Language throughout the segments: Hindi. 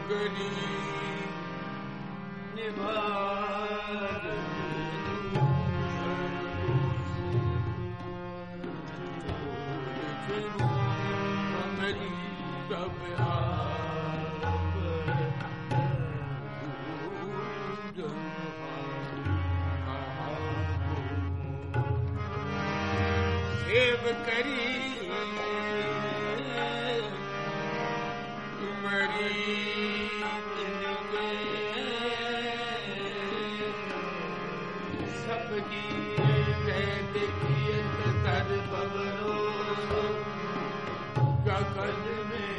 ਪਗੜੀ ਨਿਭਾਜ ਮੇਰੀ ਸਭ ਸੇਵ ਕਰੀ ਤੁਮਰੀ ਸਭ ਜੀ ਕਹਿ ਦੇਖੀਏ ਤਰ ਬਵਰੋ ਗਗਨ ਮੇਂ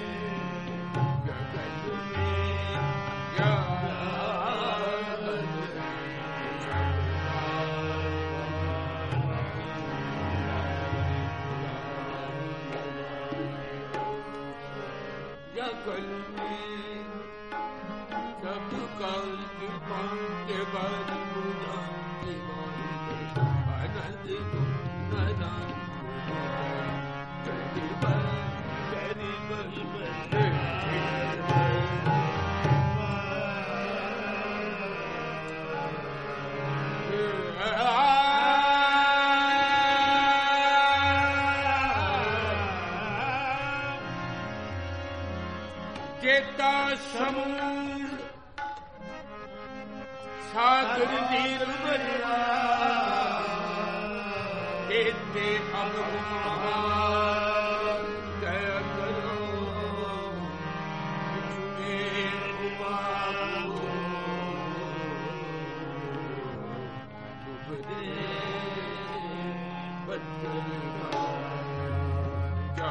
कल में सब काल की के बाद आनंद ਚੇਤਾ ਸਮੂਲ ਸਾਗਰ ਨੀਰ ਭਰਿਆ ਤੇਤੇ ਅਗਮਾਨ ਦਇਆ ਕਰੋ ਤੁਮੇ ਉਮਾਵੋ ਤੁਬਦੇ ਬੱਦਲ ਜਾ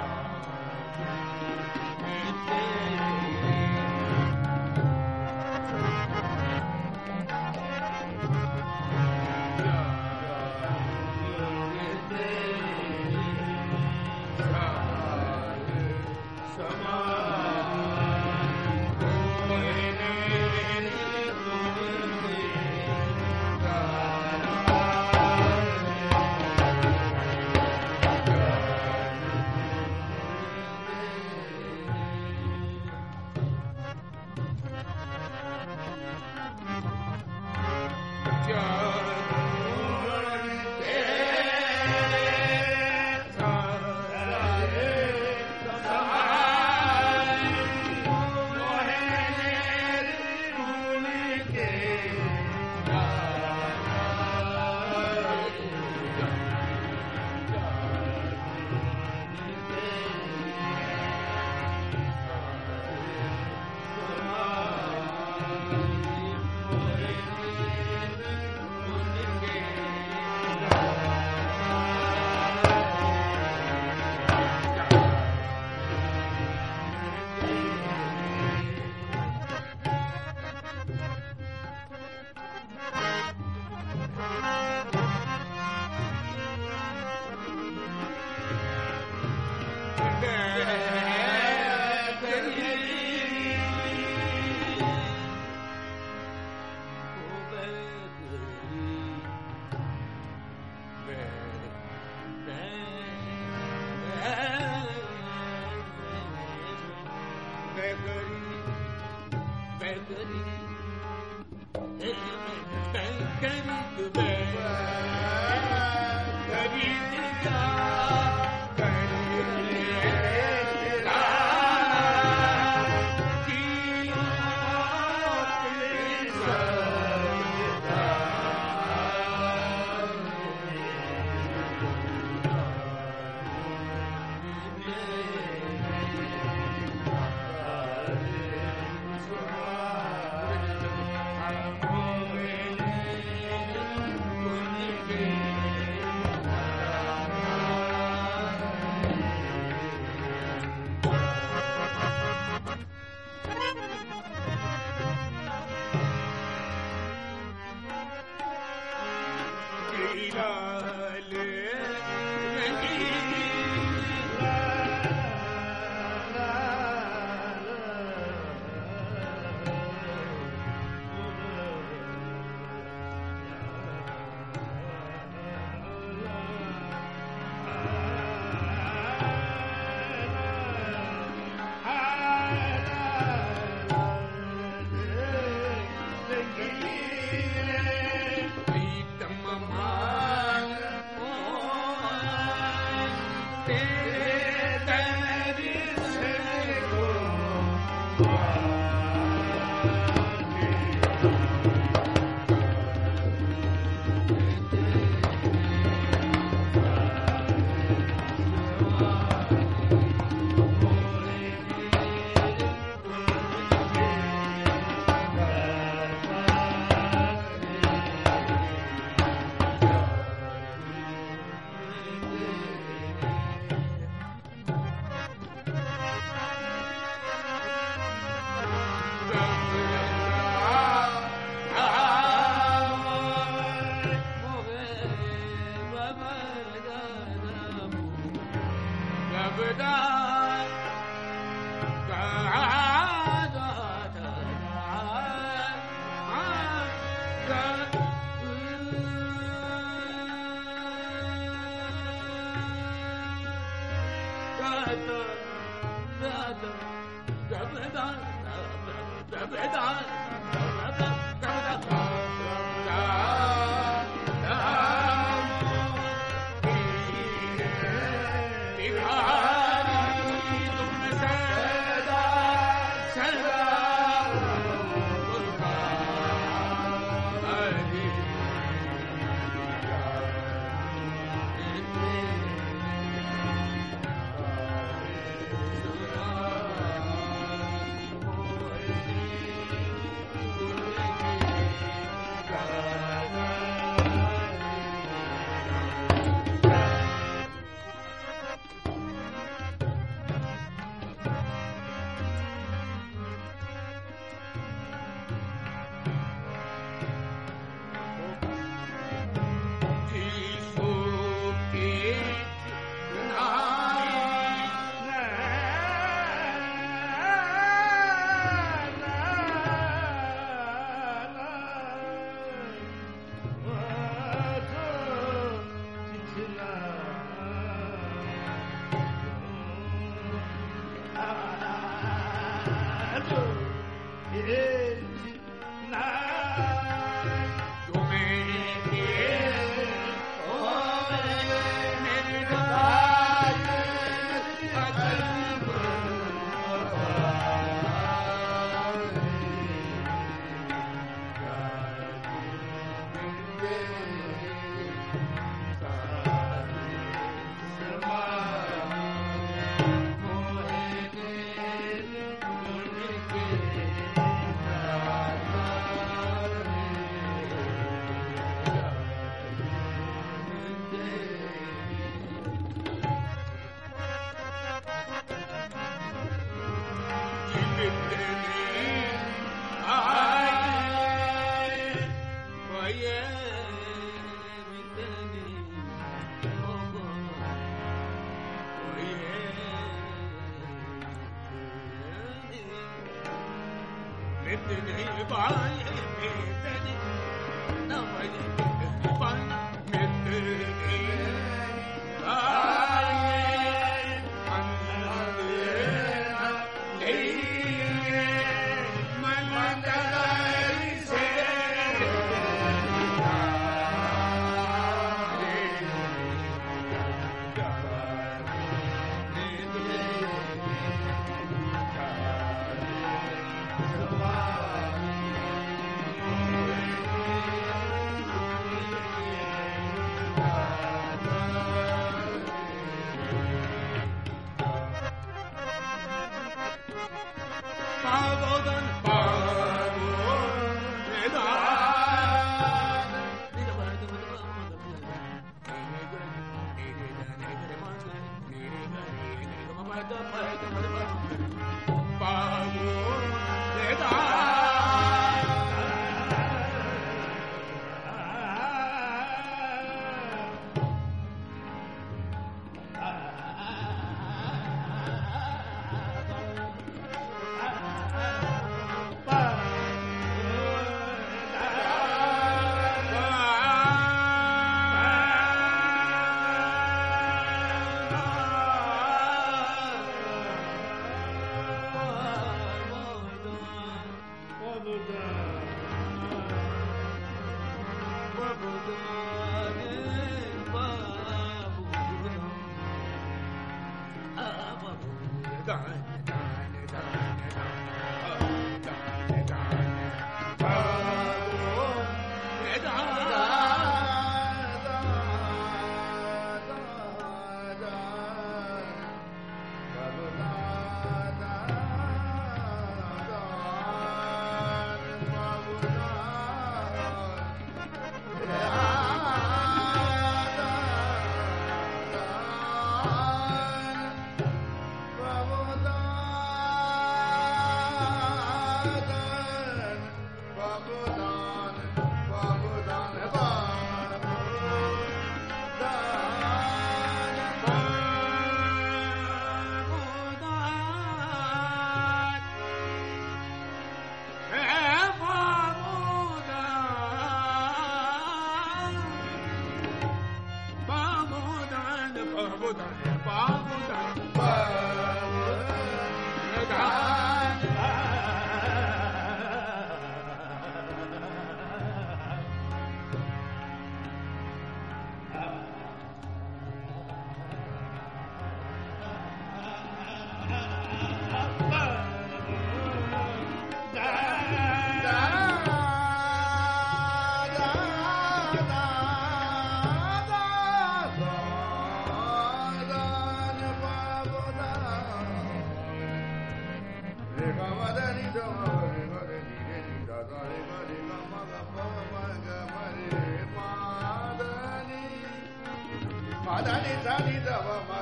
Ah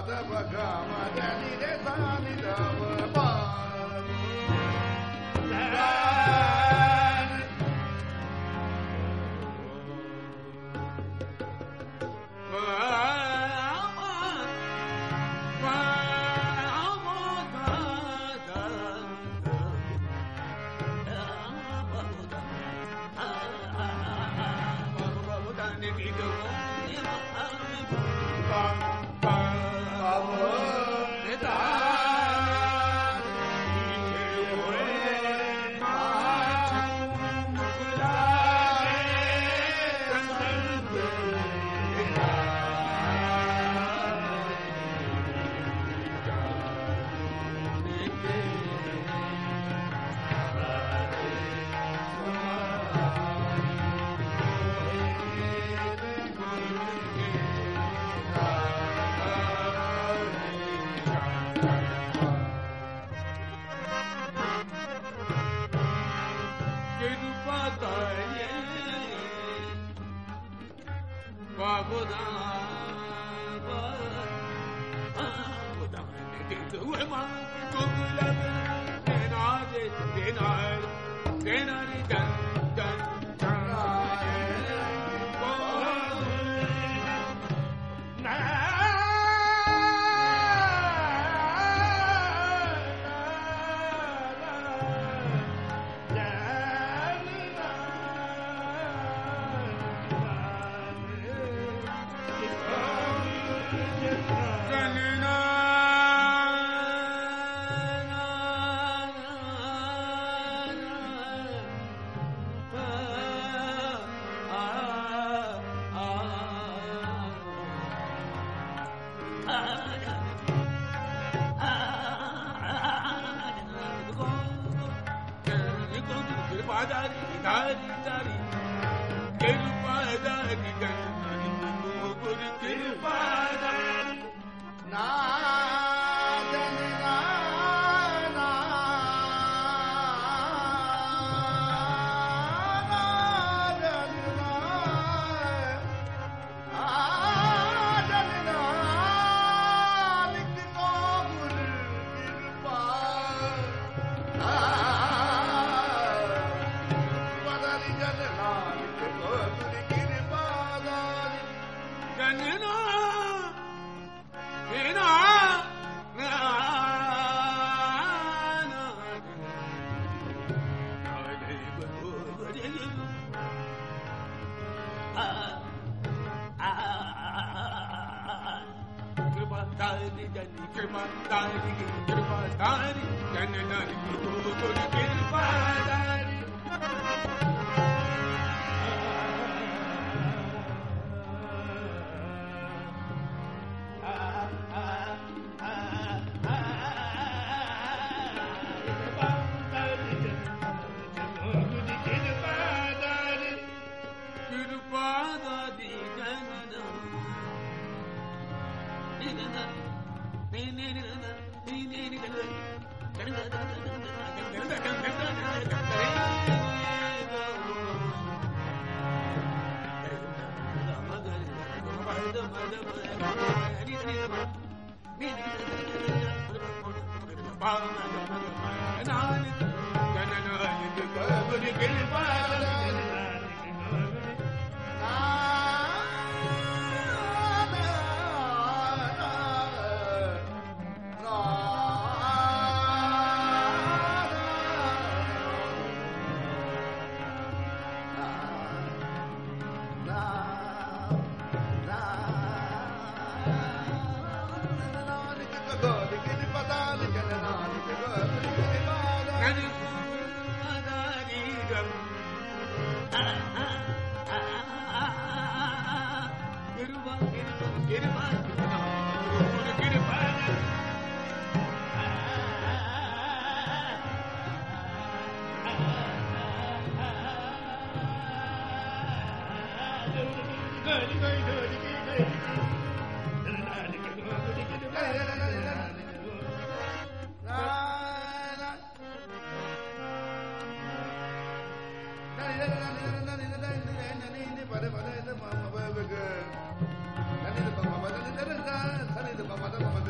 Baba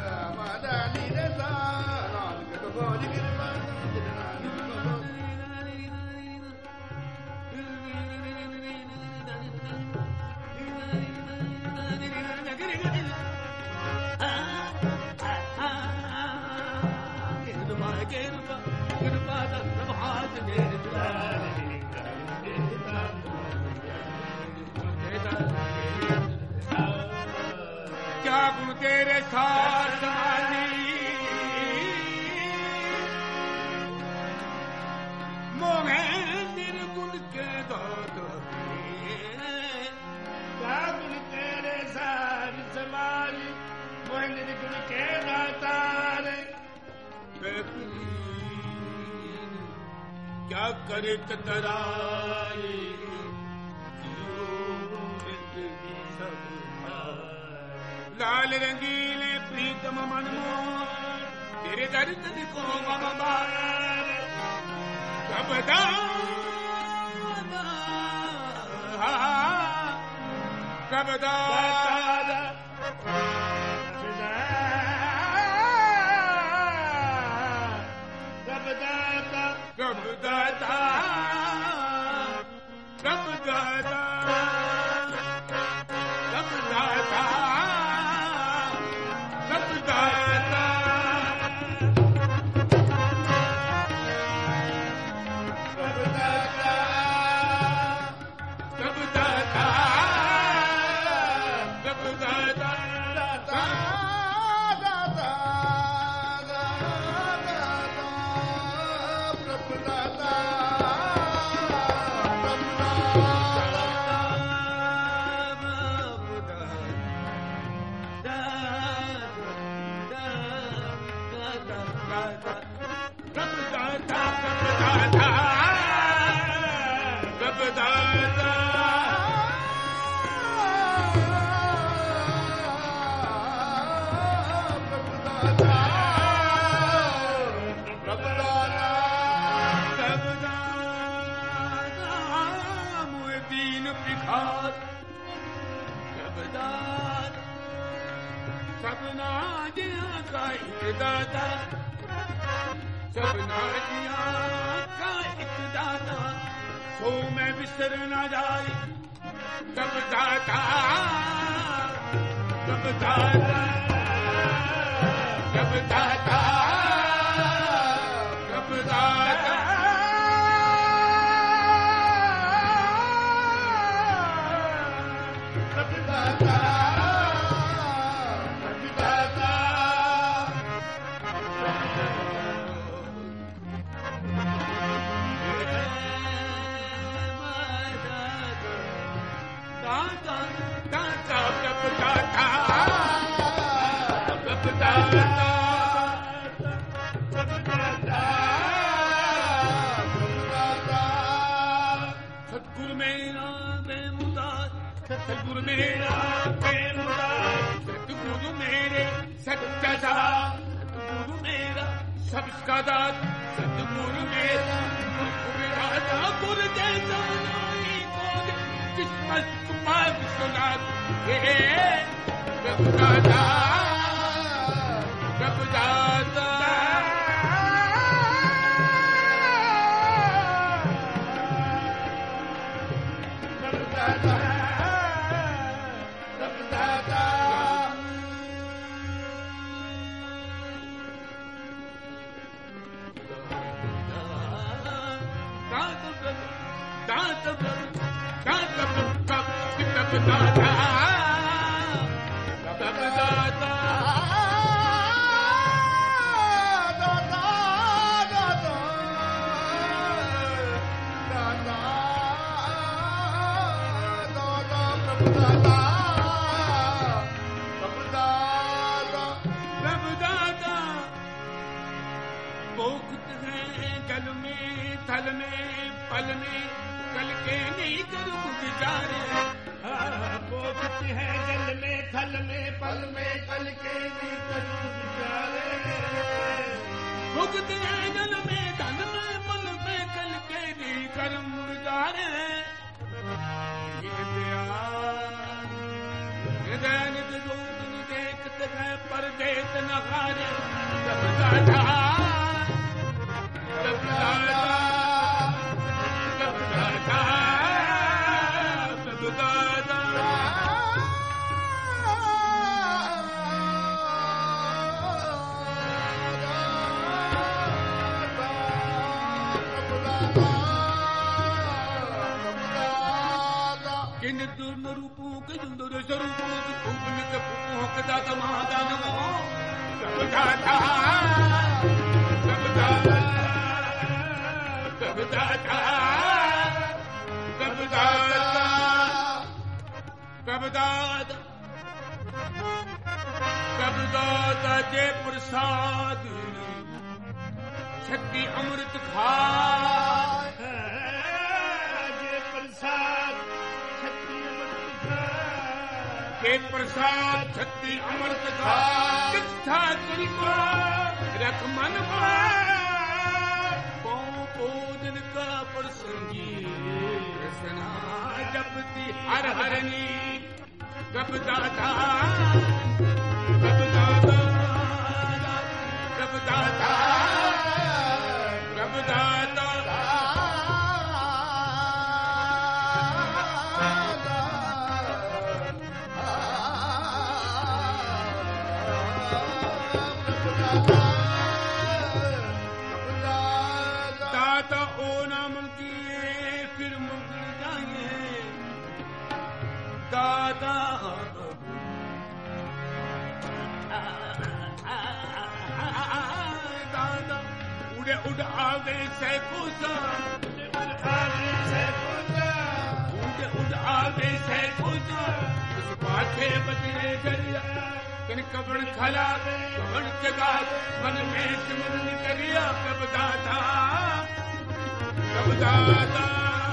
गुण तेरे साथ समानी मोहे निर्गुण के दात क्या गुण तेरे साथ समानी मोहे निर्गुण के दातार क्या करे कतराई लाल रंगीले प्रीतम मनमोहन तेरे दर्द को मम कबदा कबदा कबदाता कबदाता कबदाता दाता सबना दिया का एक दाता सो मैं बिसर न जाए कब दाता कब दाता कब दाता कब दाता कब दाता सतगुरु मेरा बेमुराद सतगुरु मेरा बेमुराद सतगुरु मेरे सच्चा साथ सतगुरु मेरा सबका दात सतगुरु मेरा गुरु जैसा नहीं कोई किस्मत छुपा विश्वनाथ दादा जब दादा थल में पल में कल के नहीं करूँ गुजारे बोझ है जल में थल में पल में कल के नहीं करूँ गुजारे भुगत है जल में धन में पल में कल के नहीं करूँ गुजारे नित रोग देखते हैं पर देत न हारे जब दादा जब दादा निर्दुर्न रूपों के सुंदर स्वरूपों के खूब के फूपों के दाता महादान हो कब दाता कब दाता कब दाता कब दाता कब दाता कब दाता जय प्रसाद शक्ति अमृत खा जय प्रसाद शक्ति अमृत खा जय प्रसाद शक्ति अमृत खा किस्सा तुमको रख मन भोजन का प्रसंगी रसना जपती हर हरनी कब दाता कब दाता कब दाता कब दाता दाता ओ नाम किए फिर मुकर जाए दाता दादा उड़े उड़ आवे सैकोसा उड़े उड़ आवे सैकोसा उड़े उड़ आवे सैकोसा उस पाछे बजरे दरिया कन कबड़ खला कबड़ जगा मन में सिमरन करिया कब दाता कब दाता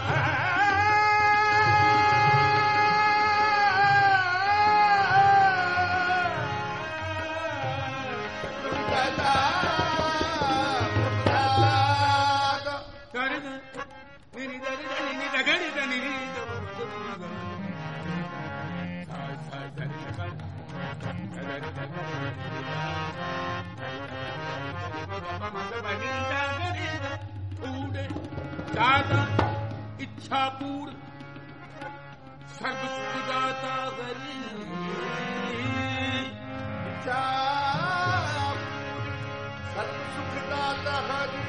दाता इच्छा पूर्ण सर्व सुख दाता इच्छा सर्व सुख दाता हरि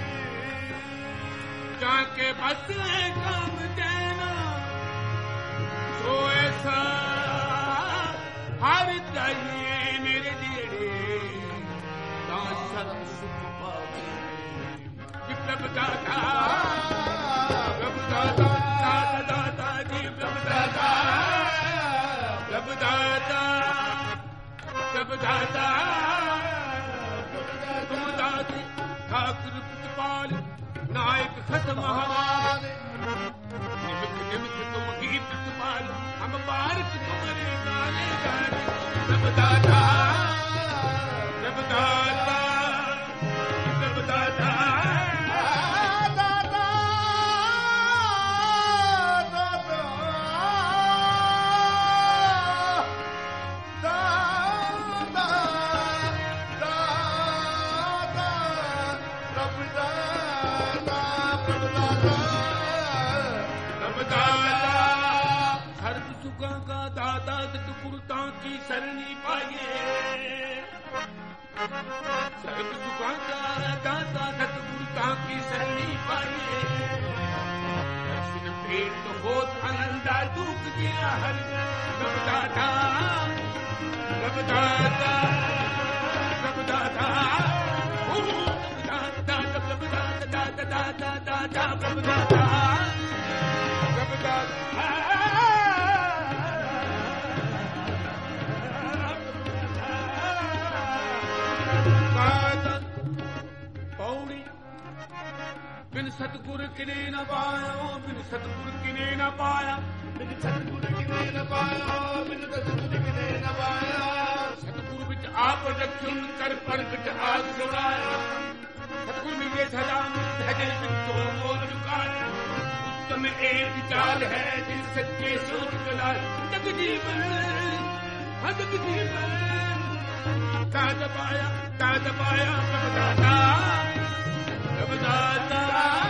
जाके बस काम देना तो ऐसा हर चाहिए मेरे लिए सर्व सुख पावे प्रभु दाता प्रभु दाता दाता दाता जी प्रभु दाता प्रभु दाता प्रभु दाता तुम दाती ठाकुर पुतपाल नायक खत्म महाराज निमित्त निमित्त तुम ही पुतपाल हम भारत तुम्हारे गाने गाने प्रभु दाता प्रभु दाता प्रभु दाता दाता सतगुरुता की शरणी पाइए सर्व सुखों का दाता सतगुरुता की शरणी पाइए दर्शन भेंट बहुत आनंदा दुख दिया हर कब दाता कब दाता कब दाता कब दाता दाता दाता कब दाता कब दाता पौड़ी बिन सतगुर किने न पाया बिन सतगुर किने न पाया बिन सतगुर किने न पाया बिन सतगुर किने न पाया सतगुर विच आप रखुन कर प्रगट आग सुनाया सतगुर मिले सदा भजे बिचो मोर चुकाया उत्तम एक चाल है जिन सच्चे सोच चला जग जीवन जग जीवन दाद पाया कब दाता कब दाता